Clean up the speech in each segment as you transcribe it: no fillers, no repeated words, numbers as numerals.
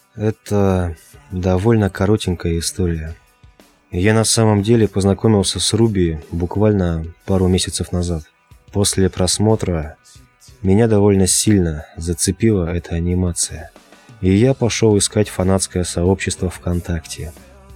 Это довольно коротенькая история. Я на самом деле познакомился с Руби буквально пару месяцев назад. После просмотра меня довольно сильно зацепила эта анимация. И я пошел искать фанатское сообщество ВКонтакте.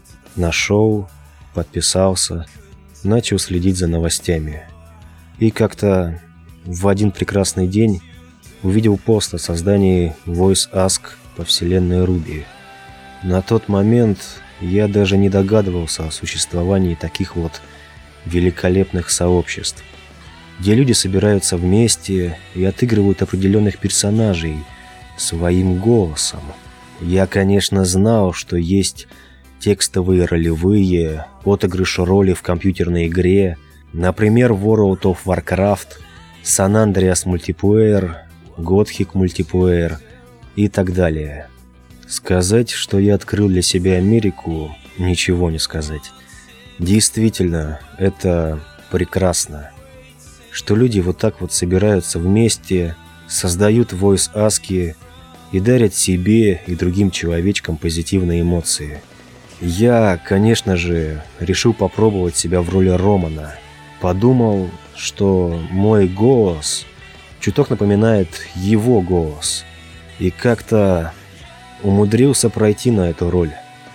Нашел, подписался, начал следить за новостями. И как-то в один прекрасный день увидел пост о создании Voice Ask по вселенной Руби. На тот момент я даже не догадывался о существовании таких вот великолепных сообществ, где люди собираются вместе и отыгрывают определенных персонажей своим голосом. Я, конечно, знал, что есть текстовые ролевые, отыгрыш роли в компьютерной игре, например, World of Warcraft, San Andreas Multiplayer, Gothic Multiplayer и так далее. Сказать, что я открыл для себя Америку, ничего не сказать. Действительно, это прекрасно, что люди вот так вот собираются вместе, создают voice-аски и дарят себе и другим человечкам позитивные эмоции. Я, конечно же, решил попробовать себя в роли Романа. Подумал, что мой голос чуток напоминает его голос. И как-то умудрился пройти на эту роль.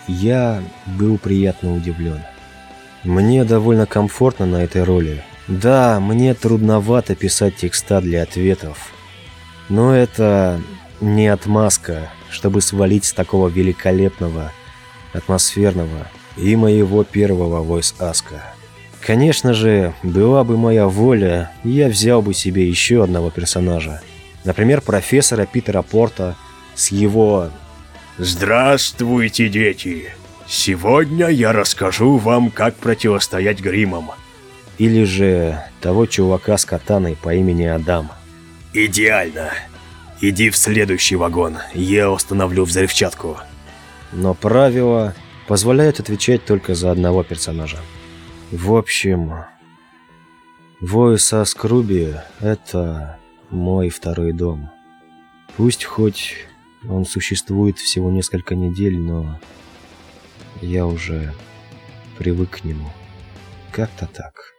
Я был приятно удивлен. Мне довольно комфортно на этой роли. Да, мне трудновато писать текста для ответов. Но это не отмазка, чтобы свалить с такого великолепного, атмосферного и моего первого voice-аска. Конечно же, была бы моя воля, я взял бы себе еще одного персонажа. Например, профессора Питера Порта с его «Здравствуйте, дети! Сегодня я расскажу вам, как противостоять гримам». Или же того чувака с катаной по имени Адам. «Идеально! Иди в следующий вагон, я установлю взрывчатку». Но правила позволяют отвечать только за одного персонажа. В общем, Voice Ask Ruby — это мой второй дом. Пусть хоть он существует всего несколько недель, но я уже привык к нему. Как-то так.